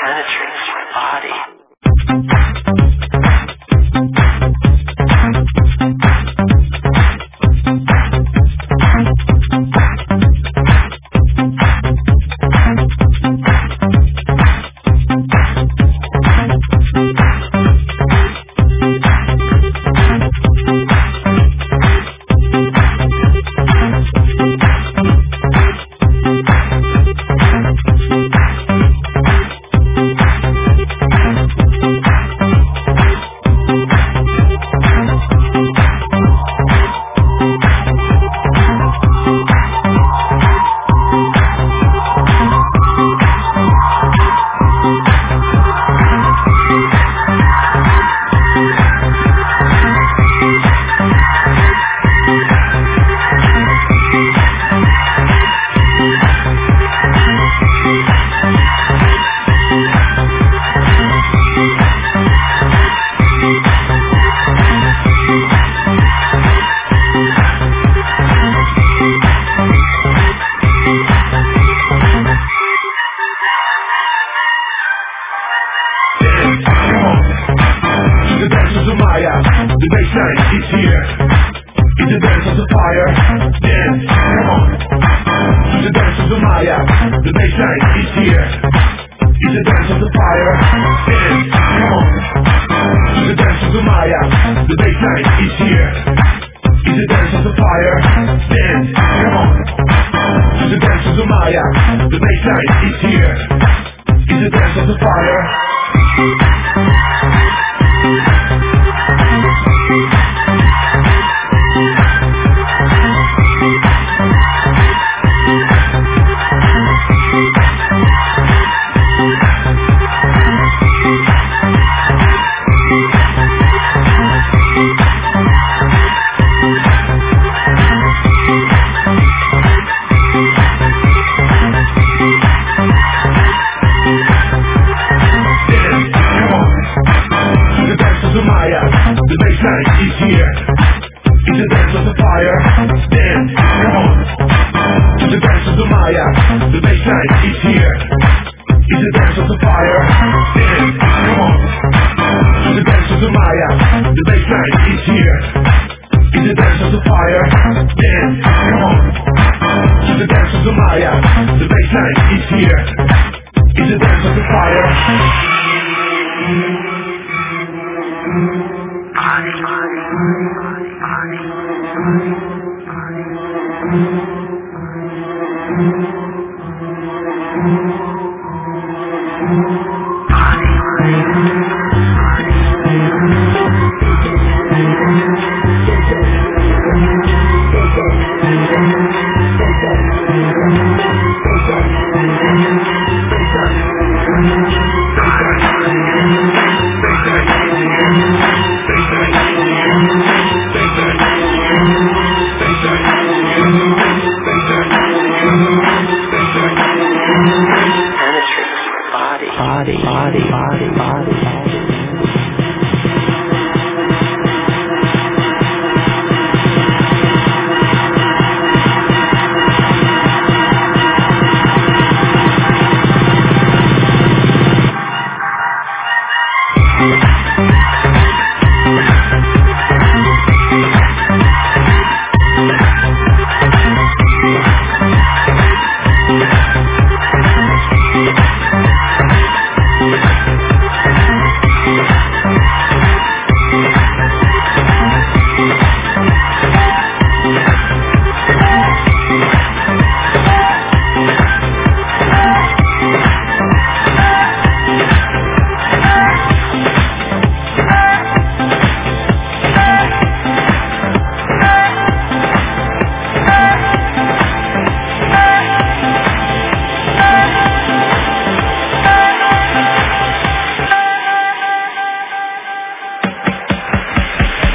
penetrates my body. The baseline is here. It's the dance of the fire. Dance, come on. To the dance of the Maya. The baseline is here. It's the dance of the fire. Dance, come on. To the dance of the Maya. The baseline is here. It's the dance of the fire. Dance, come on. To the dance of the Maya. The baseline is here. It's the dance of the fire. The baseline is here. It's the dance of the fire. Dance, come on. To the dance of the Maya. The baseline is here. It's the dance of the fire. Dance, come on. To the dance of the Maya. The baseline is here. It's the dance of the fire. Dance, come on. To the dance of the Maya. The baseline is here. It's the dance of the fire. Penetrates my body.